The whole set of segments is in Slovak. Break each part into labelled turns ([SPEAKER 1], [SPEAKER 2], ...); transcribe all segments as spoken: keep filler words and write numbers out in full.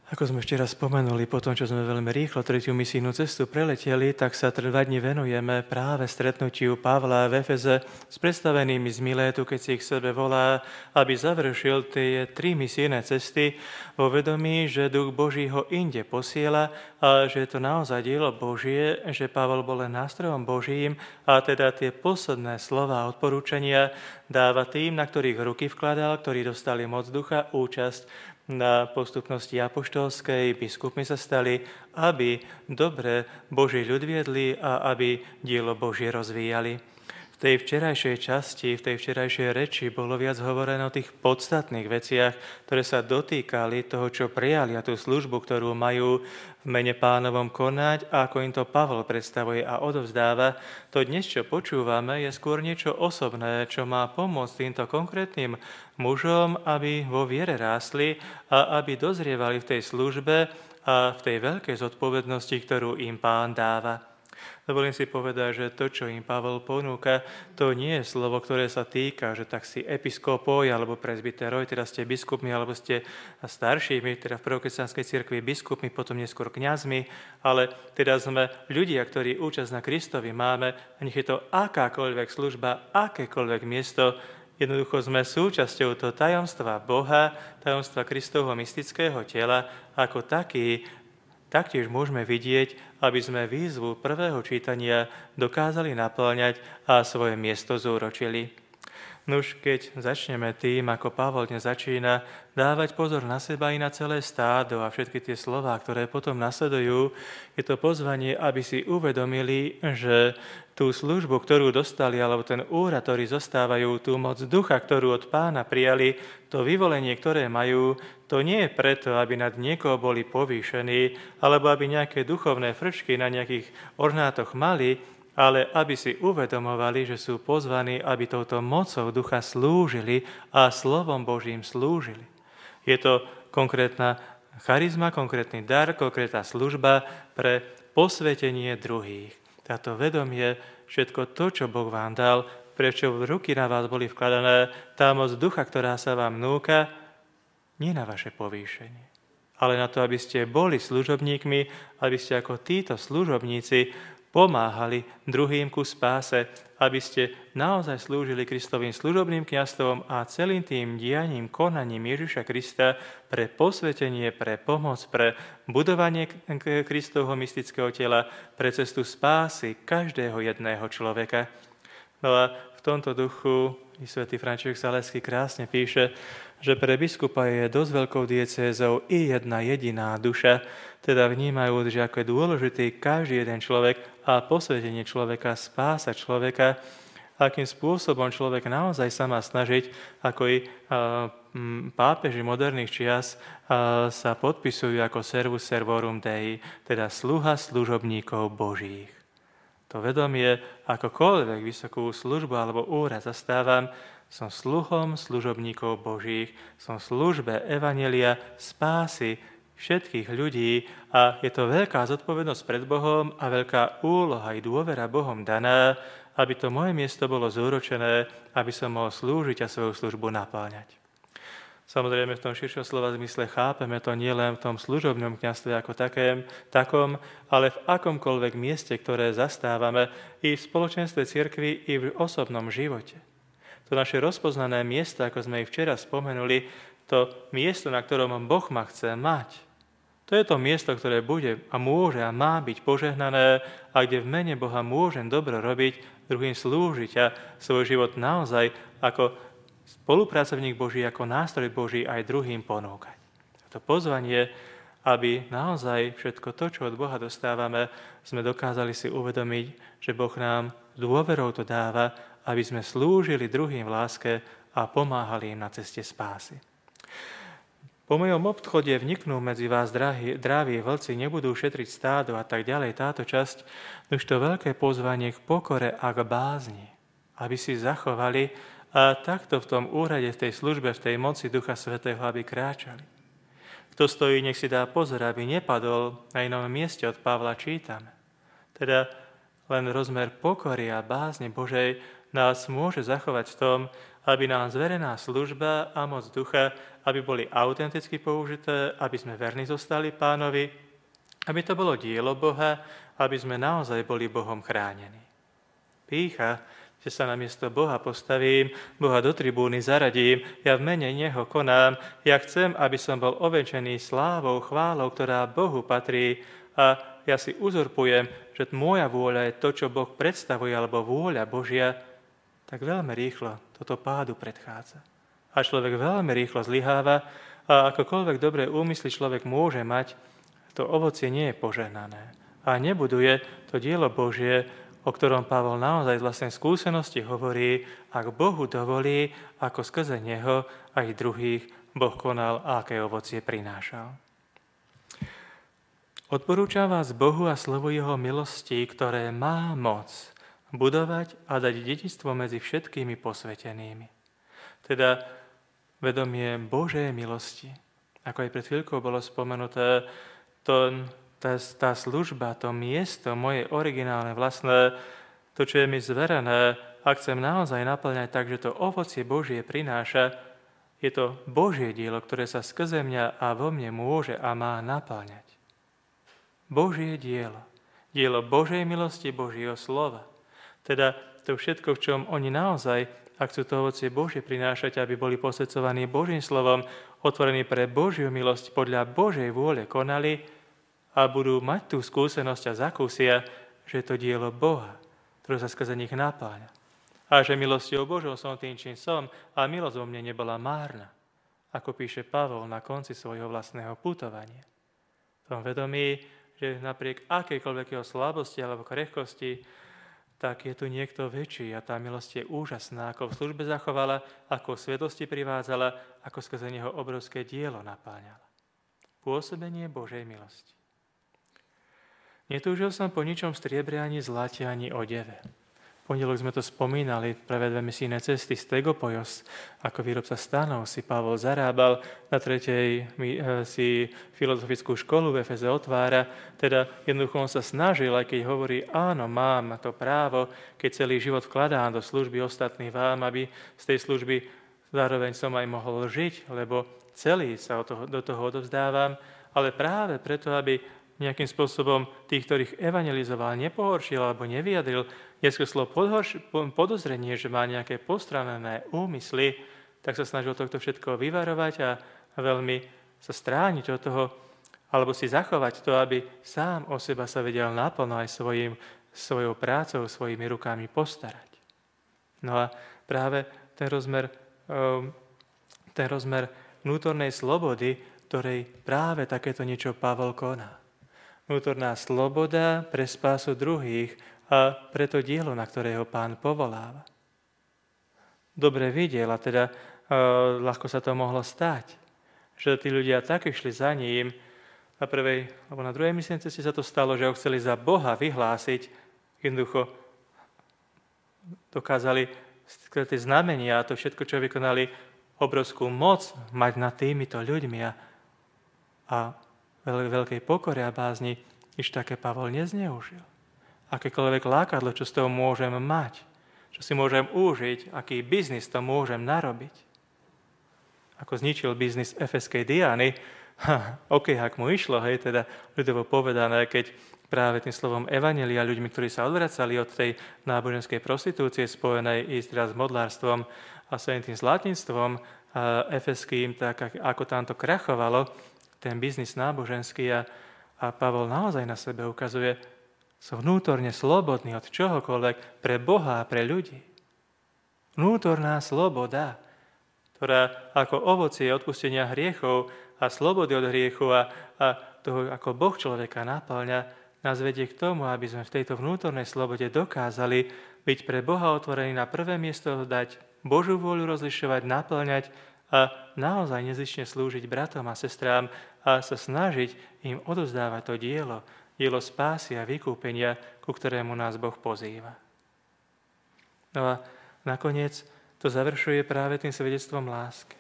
[SPEAKER 1] Ako sme včera spomenuli, po tom, čo sme veľmi rýchlo tretiu misijnú cestu preleteli, tak sa dva dni venujeme práve stretnutiu Pavla v Efeze s predstavenými z Milétu, keď si ich sebe volá, aby završil tie tri misijné cesty vo vedomí, že Duch Boží ho inde posiela a že je to naozaj dielo Božie, že Pavel bol len nástrojom Božím a teda tie posledné slova a odporúčania dáva tým, na ktorých ruky vkladal, ktorí dostali moc ducha, účasť na postupnosti apoštolskej, biskupmi sa stali, aby dobre Boží ľud viedli a aby dielo Božie rozvíjali. V tej včerajšej časti, v tej včerajšej reči bolo viac hovorené o tých podstatných veciach, ktoré sa dotýkali toho, čo prijali a tú službu, ktorú majú v mene Pánovom konať a ako im to Pavel predstavuje a odovzdáva. To dnes, čo počúvame, je skôr niečo osobné, čo má pomôcť týmto konkrétnym mužom, aby vo viere rástli a aby dozrievali v tej službe a v tej veľkej zodpovednosti, ktorú im Pán dáva. Dovolím si povedať, že to, čo im Pavel ponúka, to nie je slovo, ktoré sa týka, že tak si episkopoj alebo presbyteroj, teda ste biskupmi alebo ste staršími, teda v prokresťanskej cirkvi biskupmi, potom neskôr kňazmi, ale teda sme ľudia, ktorí účasť na Kristovi máme, a nech je to akákoľvek služba, akékoľvek miesto, jednoducho sme súčasťou toho tajomstva Boha, tajomstva Kristovho mystického tela, ako taký. Taktiež môžeme vidieť, aby sme výzvu prvého čítania dokázali naplňať a svoje miesto zúročili. Nuž, keď začneme tým, ako Pavel dnes začína, dávať pozor na seba i na celé stádo a všetky tie slová, ktoré potom nasledujú, je to pozvanie, aby si uvedomili, že tú službu, ktorú dostali, alebo ten úrad, ktorý zostávajú, tú moc ducha, ktorú od Pána prijali, to vyvolenie, ktoré majú, to nie je preto, aby nad niekoho boli povýšení, alebo aby nejaké duchovné frčky na nejakých ornátoch mali, ale aby si uvedomovali, že sú pozvaní, aby touto mocou ducha slúžili a slovom Božím slúžili. Je to konkrétna charizma, konkrétny dar, konkrétna služba pre posvetenie druhých. Táto vedomie, všetko to, čo Boh vám dal, prečo v ruky na vás boli vkladané, tá moc ducha, ktorá sa vám núka, nie na vaše povýšenie, ale na to, aby ste boli služobníkmi, aby ste ako títo služobníci pomáhali druhým ku spáse, aby ste naozaj slúžili Kristovým služobným kňazstvom a celým tým dianím, konaním Ježiša Krista pre posvetenie, pre pomoc, pre budovanie Kristovho mystického tela, pre cestu spásy každého jedného človeka. No a v tomto duchu i svätý František Saleský krásne píše, že pre biskupa je dosť veľkou diecézou i jedna jediná duša, teda vnímajú, že ako je dôležitý každý jeden človek a posvetenie človeka, spása človeka, akým spôsobom človek naozaj sa má snažiť, ako i pápeži moderných čias sa podpisujú ako servus servorum Dei, teda sluha služobníkov Božích. To vedomie, akokoľvek vysokú službu alebo úrad zastávam, som sluhom služobníkov Božích, som v službe evanjelia, spásy všetkých ľudí a je to veľká zodpovednosť pred Bohom a veľká úloha i dôvera Bohom daná, aby to moje miesto bolo zúročené, aby som mohol slúžiť a svoju službu napáňať. Samozrejme v tom širšom slova zmysle chápeme to nielen v tom služobnom kňazstve ako takém, takom, ale v akomkoľvek mieste, ktoré zastávame i v spoločenstve cirkvi, i v osobnom živote. To naše rozpoznané miesto, ako sme ich včera spomenuli, to miesto, na ktorom Boh ma chce mať. To je to miesto, ktoré bude a môže a má byť požehnané a kde v mene Boha môžem dobro robiť, druhým slúžiť a svoj život naozaj ako spolupracovník Boží, ako nástroj Boží aj druhým ponúkať. To pozvanie, aby naozaj všetko to, čo od Boha dostávame, sme dokázali si uvedomiť, že Boh nám dôverou to dáva, aby sme slúžili druhým v láske a pomáhali im na ceste spásy. Po mojom obchode vniknú medzi vás drávi vlci, nebudú šetriť stádo a tak ďalej. Táto časť, už to veľké pozvanie k pokore a k bázni, aby si zachovali a takto v tom úrade, v tej službe, v tej moci Ducha Svätého, aby kráčali. Kto stojí, nech si dá pozor, aby nepadol, na inom mieste od Pavla čítame. Teda len rozmer pokory a bázne Božej nás môže zachovať v tom, aby nám zverená služba a moc ducha, aby boli autenticky použité, aby sme verní zostali Pánovi, aby to bolo dielo Boha, aby sme naozaj boli Bohom chránení. Pýcha, že sa na miesto Boha postavím, Boha do tribúny zaradím, ja v mene Neho konám, ja chcem, aby som bol ovenčený slávou, chválou, ktorá Bohu patrí a ja si uzurpujem, že moja vôľa je to, čo Boh predstavuje, alebo vôľa Božia, tak veľmi rýchlo toto pádu predchádza. A človek veľmi rýchlo zlyháva a akokoľvek dobré úmysly človek môže mať, to ovocie nie je požehnané a nebuduje to dielo Božie, o ktorom Pavol naozaj z vlastnej skúsenosti hovorí, ak Bohu dovolí, ako skrze Neho aj druhých Boh konal a aké ovocie prinášal. Odporúčam vás Bohu a slovu Jeho milosti, ktoré má moc budovať a dať dedičstvo medzi všetkými posvetenými. Teda vedomie Božej milosti. Ako aj pred chvíľkou bolo spomenuté, to Tá, tá služba, to miesto, moje originálne vlastné, to, čo je mi zverené, ak chcem naozaj naplňať tak, že to ovocie Božie prináša, je to Božie dielo, ktoré sa skrze mňa a vo mne môže a má naplňať. Božie dielo. Dielo Božej milosti, Božieho slova. Teda to všetko, v čom oni naozaj, ak chcú to ovocie Božie prinášať, aby boli posvedcovaní Božím slovom, otvorení pre Božiu milosť, podľa Božej vôle konali, a budú mať tú skúsenosť a zakúsia, že je to dielo Boha, ktoré sa skrze nich napáľa. A že milosťou Božou som tým, čím som, a milosť vo mne nebola márna, ako píše Pavol na konci svojho vlastného putovania. V tom vedomí, že napriek akejkoľvek jeho slabosti alebo krehkosti, tak je tu niekto väčší a tá milosť je úžasná, ako v službe zachovala, ako v svetosti privádzala, ako skrze neho obrovské dielo napáňala. Pôsobenie Božej milosti. Netúžil som po ničom striebre, ani zlate, ani odeve. V pondelok sme to spomínali, prvé dve misijné cesty z Tegopojos, ako výrobca stanov si Pavol zarábal, na tretej si filozofickú školu v Efeze otvára, teda jednoducho on sa snažil, aj keď hovorí, áno, mám to právo, keď celý život vkladám do služby ostatný vám, aby z tej služby zároveň som aj mohol žiť, lebo celý sa do toho odovzdávam, ale práve preto, aby nejakým spôsobom tých, ktorých evangelizoval, nepohoršil alebo nevyjadril, neskreslo podozrenie, že má nejaké postranené úmysly, tak sa snažil tohto všetko vyvarovať a veľmi sa strániť od toho, alebo si zachovať to, aby sám o seba sa vedel naplno aj svojim, svojou prácou, svojimi rukami postarať. No a práve ten rozmer, ten rozmer vnútornej slobody, ktorej práve takéto niečo Pavol koná. Vnútorná sloboda pre spásu druhých a pre to dielo, na ktoré ho Pán povoláva. Dobre videl, a teda e, ľahko sa to mohlo stať, že tí ľudia tak išli za ním, na prvej alebo na druhej misijnej ceste sa to stalo, že ho chceli za Boha vyhlásiť, jednoducho dokázali skryté znamenia a to všetko, čo vykonali, obrovskú moc mať nad týmito ľuďmi a, a veľkej pokore a bázni, nič také Pavol nezneužil. Akékoľvek lákadlo, čo z toho môžem mať, čo si môžem užiť, aký biznis to môžem narobiť. Ako zničil biznis efeskej Diany, ha, ok, ak mu išlo, hej, teda ľudovo povedané, keď práve tým slovom evanjelia ľuďmi, ktorí sa odvracali od tej náboženskej prostitúcie spojenej i teraz s modlárstvom a svojím tým zlatníctvom efeským, tak ako tam to krachovalo, ten biznis náboženský a, a Pavol naozaj na sebe ukazuje, som vnútorne slobodný od čohokoľvek pre Boha a pre ľudí. Vnútorná sloboda, ktorá ako ovocie odpustenia hriechov a slobody od hriechu a, a toho, ako Boh človeka napĺňa, nás vedie k tomu, aby sme v tejto vnútornej slobode dokázali byť pre Boha otvorení na prvé miesto, dať Božú vôľu rozlišovať, napĺňať a naozaj nezištne slúžiť bratom a sestrám a sa snažiť im odovzdávať to dielo, dielo spásy a vykúpenia, ku ktorému nás Boh pozýva. No a nakoniec to završuje práve tým svedectvom lásky.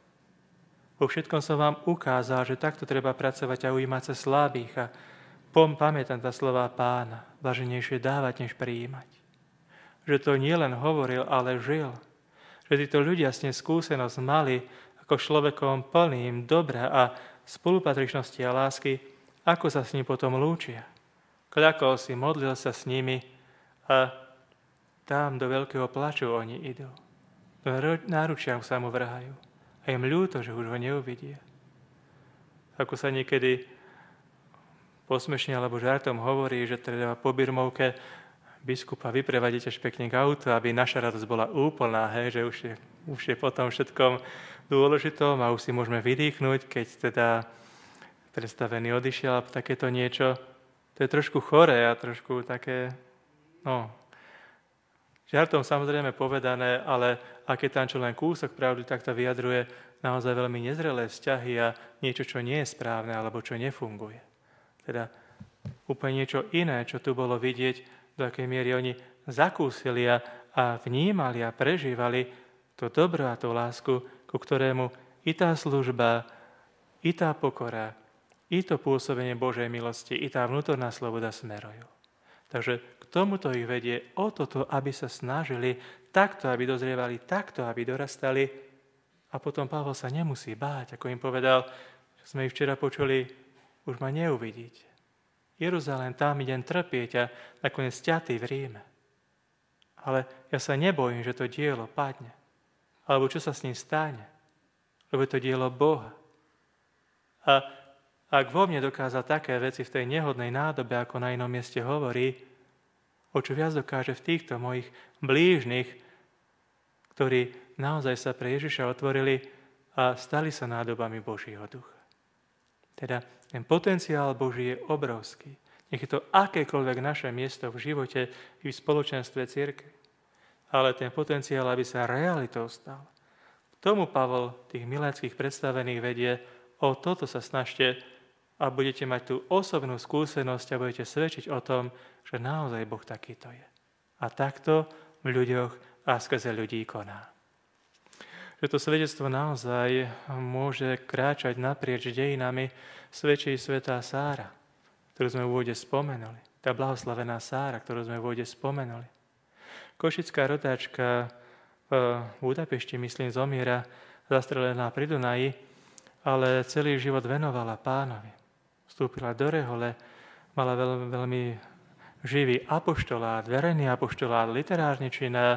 [SPEAKER 1] Vo všetkom som vám ukázal, že takto treba pracovať a ujímať sa slabých a pom, pamätám tá slova Pána, blaženejšie dávať, než prijímať. Že to nielen hovoril, ale žil. Že že títo ľudia s ním skúsenosť mali ako človekom plným dobra a spolupatričnosti a lásky, ako sa s ním potom lúčia. Kľakol si, modlil sa s nimi a tam do veľkého plaču oni idú. Do náručia sa mu vrhajú. A im ľúto, že už ho neuvidia. Ako sa niekedy posmešne alebo žartom hovorí, že treba po birmovke biskupa vyprevadiť až pekne k autu, aby naša radosť bola úplná, hej, že už je, už je potom všetkom dôležitom a už si môžeme vydýchnuť, keď teda predstavený odišiel a takéto niečo. To je trošku choré a trošku také, no, žartom samozrejme povedané, ale ak je tam čo len kúsok pravdy, tak to vyjadruje naozaj veľmi nezrelé vzťahy a niečo, čo nie je správne alebo čo nefunguje. Teda úplne niečo iné, čo tu bolo vidieť, do akej miery oni zakúsili a vnímali a prežívali to dobro a tú lásku, ku ktorému i tá služba, i tá pokora, i to pôsobenie Božej milosti, i tá vnútorná sloboda smerujú. Takže k tomuto ich vedie o toto, aby sa snažili takto, aby dozrievali, takto, aby dorastali. A potom Pavol sa nemusí báť, ako im povedal, že sme ich včera počuli, už ma neuvidíte. Jeruzalém, tam idem trpieť a nakoniec ťatý v Ríme. Ale ja sa nebojím, že to dielo padne. Alebo čo sa s ním stane. Lebo je to dielo Boha. A ak vo mne dokázal také veci v tej nehodnej nádobe, ako na inom mieste hovorí, o čo viac dokáže v týchto mojich blížnych, ktorí naozaj sa pre Ježiša otvorili a stali sa nádobami Božieho ducha. Teda ten potenciál Boží je obrovský. Nech je to akékoľvek naše miesto v živote i v spoločenstve cirkvi. Ale ten potenciál, aby sa realitou stal. K tomu Pavol tých miléckých predstavených vedie, o toto sa snažte a budete mať tú osobnú skúsenosť a budete svedčiť o tom, že naozaj Boh takýto je. A takto v ľuďoch a skrze ľudí koná. Že to svedectvo naozaj môže kráčať naprieč dejinami, svedčí svätá Sára, ktorú sme v úvode spomenuli. Tá blahoslavená Sára, ktorú sme v úvode spomenuli. Košická rodáčka v Budapešti, myslím, zomiera zastrelená pri Dunaji, ale celý život venovala Pánovi. Vstúpila do rehole, mala veľ, veľmi živý apoštolát, verejný apoštolát, literárny čin,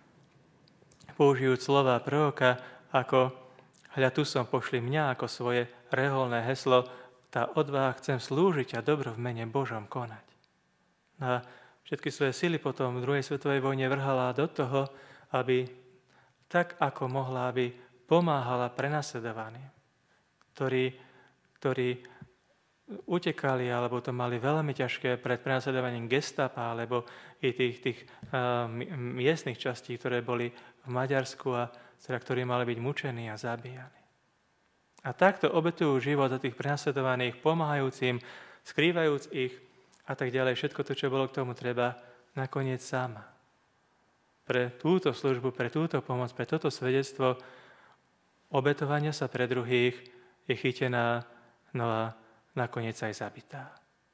[SPEAKER 1] použijúc slova proroka ako hľa tu som, pošli mňa ako svoje reholné heslo, tá odvaha chcem slúžiť a dobro v mene Božom konať. A všetky svoje sily potom v druhej svetovej vojne vrhala do toho, aby tak ako mohla, aby pomáhala prenasledovaným, ktorí, ktorí utekali alebo to mali veľmi ťažké pred prenasledovaním gestapa alebo i tých, tých uh, miestnych častí, ktoré boli v Maďarsku a teda, ktorí mali byť mučení a zabíjani. A takto obetujú život za tých prenasledovaných, pomáhajúcim, skrývajúc ich a tak ďalej. Všetko to, čo bolo k tomu treba, nakoniec sama. Pre túto službu, pre túto pomoc, pre toto svedectvo obetovania sa pre druhých je chytená, no a nakoniec aj zabitá.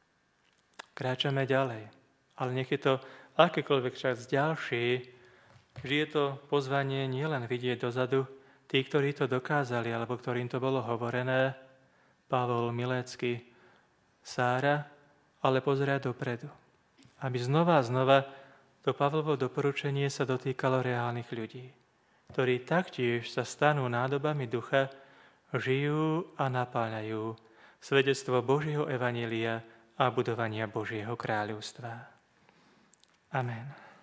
[SPEAKER 1] Kráčame ďalej, ale nech je to akékoľvek čas ďalší, vždy je to pozvanie nielen vidieť dozadu, tí, ktorí to dokázali, alebo ktorým to bolo hovorené, Pavol Milécky, Sára, ale pozerať dopredu. Aby znova a znova to Pavlovo doporučenie sa dotýkalo reálnych ľudí, ktorí taktiež sa stanú nádobami ducha, žijú a napáľajú svedectvo Božieho evanjelia a budovania Božieho kráľovstva. Amen.